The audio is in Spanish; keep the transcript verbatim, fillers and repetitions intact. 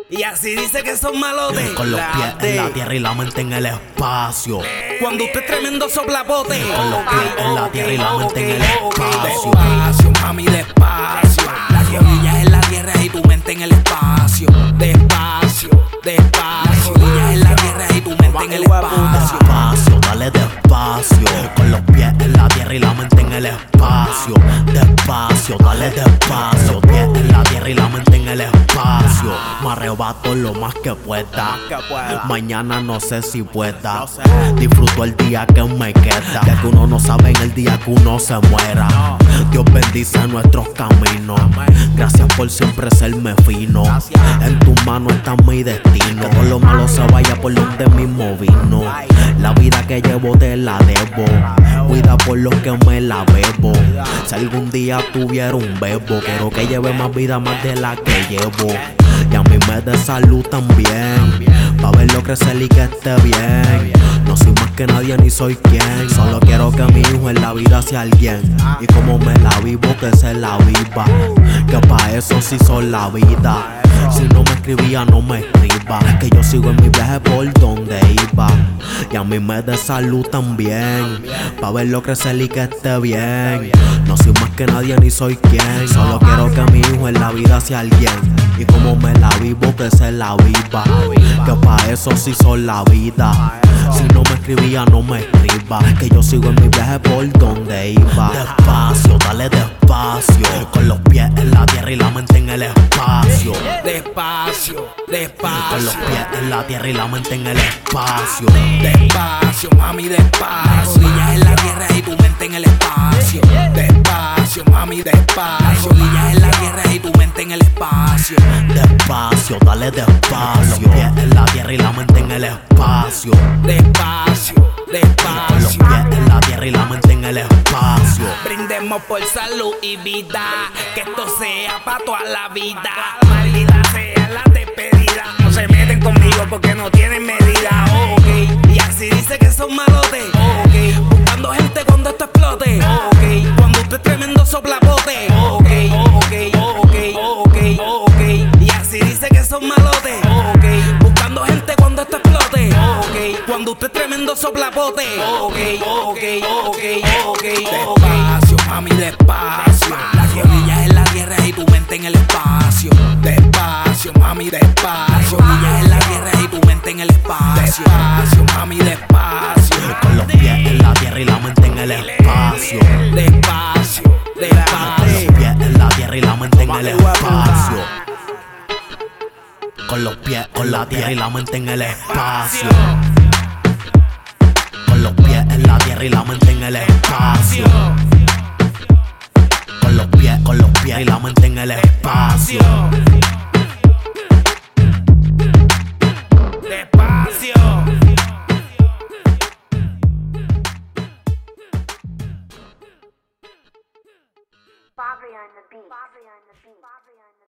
Y así dice que son malotes. Con los pies en la tierra y la mente en el espacio. Cuando usted es tremendo soplapote. Con los pies en la tierra y la mente en el espacio. Despacio, mami, despacio. Las rodillas en la tierra y tu mente en el espacio. Despacio, despacio. Rodillas en la tierra y tu mente en el espacio. Despacio, dale despacio. Con los pies en la tierra y la mente en el espacio. Despacio, dale despacio. Pies en la tierra y la mente en el espacio. Me arrebato lo más que pueda. Mañana no sé si pueda. Disfruto el día que me queda. Que uno no sabe en el día que uno se muera. Dios bendice nuestros caminos. Gracias por siempre serme fino. En tu mano está mi destino. Todo lo malo se vaya por donde mismo vino. La vida que llevo te la debo. Cuida por los que me la bebo. Si algún día tuviera un bebo, quiero que lleve más vida más de la que llevo. Y a mí me dé salud también, pa' verlo crecer y que esté bien. No soy más que nadie ni soy quien. Solo quiero que mi hijo en la vida sea alguien. Y como me la vivo, que se la viva. Que pa' eso sí son la vida. Si no me escribía, no me escriba. Que yo sigo en mi viaje por donde iba. Y a mí me dé salud también, pa' verlo crecer y que esté bien. No soy más que nadie ni soy quien. Solo quiero que mi hijo en la vida sea alguien. Y como me la vivo, que se la viva. Que pa' eso sí son la vida. Si no me escribía, no me escriba. Que yo sigo en mi viaje por donde iba. Despacio, dale despacio. Con los pies en la tierra y la mente en el espacio. Despacio, despacio. Con los pies en la tierra y la mente en el espacio. Despacio, mami, despacio. Rodillas en la tierra y tu mente en el espacio. Despacio, mami, despacio. Rodillas en la tierra y tu mente en el espacio. Despacio, dale despacio. Con los pies en la tierra y la mente en el espacio. Despacio, Con los despacio. pies en la tierra y la mente en el espacio. Brindemos por salud y vida. Que esto sea pa' toda la vida. Maldita sea la despedida. No se meten conmigo porque no tienen medida. Ok, y así dice que son malotes. Ok, buscando gente cuando esto explote. Ok, cuando usted es tremendo soplapote. Ok, ok, ok, ok, ok. Y así dice que son malotes. Ok, buscando gente cuando esto explote. Ok, cuando usted es tremendo soplapote. Ok, ok, ok, ok. Despacio, mami, despacio. Las rodillas en la tierra y tu mente en el espacio. Despacio, mami, despacio. Rodillas en la tierra y tu mente en el espacio. Despacio, mami, despacio. Con los pies en la tierra y la mente en el espacio. Despacio, Con los despacio. pies en la tierra y la mente en el espacio. Con los pies con la tierra y la mente en el espacio. Con los pies en la tierra y la mente en el espacio. Con los pies, con los pies y la mente en el espacio. Despacio. Bobby on the beat. Bobby on the beat. Bobby on the beat.